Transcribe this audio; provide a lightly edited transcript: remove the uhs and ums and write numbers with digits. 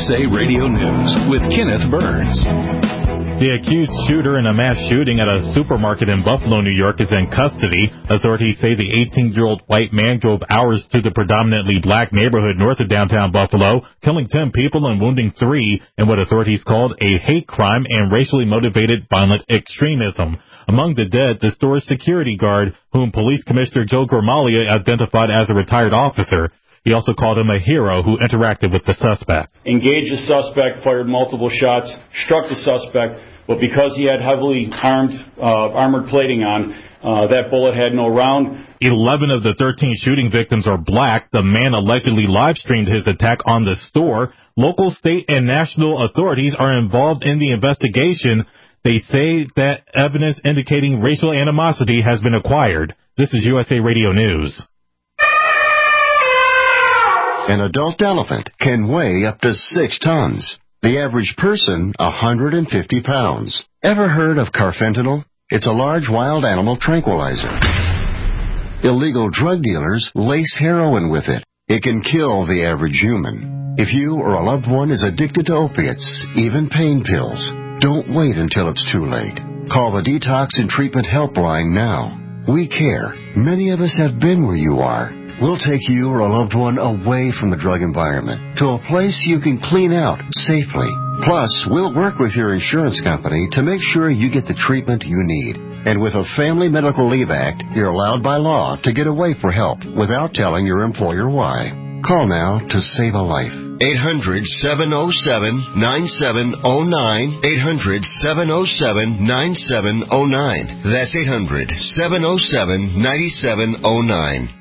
USA Radio News with Kenneth Burns. The accused shooter in a mass shooting at a supermarket in Buffalo, New York is in custody. Authorities say the 18-year-old white man drove hours through the predominantly black neighborhood north of downtown Buffalo, killing 10 people and wounding 3 in what authorities called a hate crime and racially motivated violent extremism. Among the dead, the store's security guard, whom Police Commissioner Joe Gramaglia identified as a retired officer. He also called him a hero who interacted with the suspect. Engaged the suspect, fired multiple shots, struck the suspect, but because he had heavily armored plating on, that bullet had no round. 11 of the 13 shooting victims are black. The man allegedly live-streamed his attack on the store. Local, state, and national authorities are involved in the investigation. They say that evidence indicating racial animosity has been acquired. This is USA Radio News. An adult elephant can weigh up to 6 tons. The average person, 150 pounds. Ever heard of carfentanil? It's a large wild animal tranquilizer. Illegal drug dealers lace heroin with it. It can kill the average human. If you or a loved one is addicted to opiates, even pain pills, don't wait until it's too late. Call the Detox and Treatment Helpline now. We care. Many of us have been where you are. We'll take you or a loved one away from the drug environment to a place you can clean out safely. Plus, we'll work with your insurance company to make sure you get the treatment you need. And with a Family Medical Leave Act, you're allowed by law to get away for help without telling your employer why. Call now to save a life. 800-707-9709. 800-707-9709. That's 800-707-9709.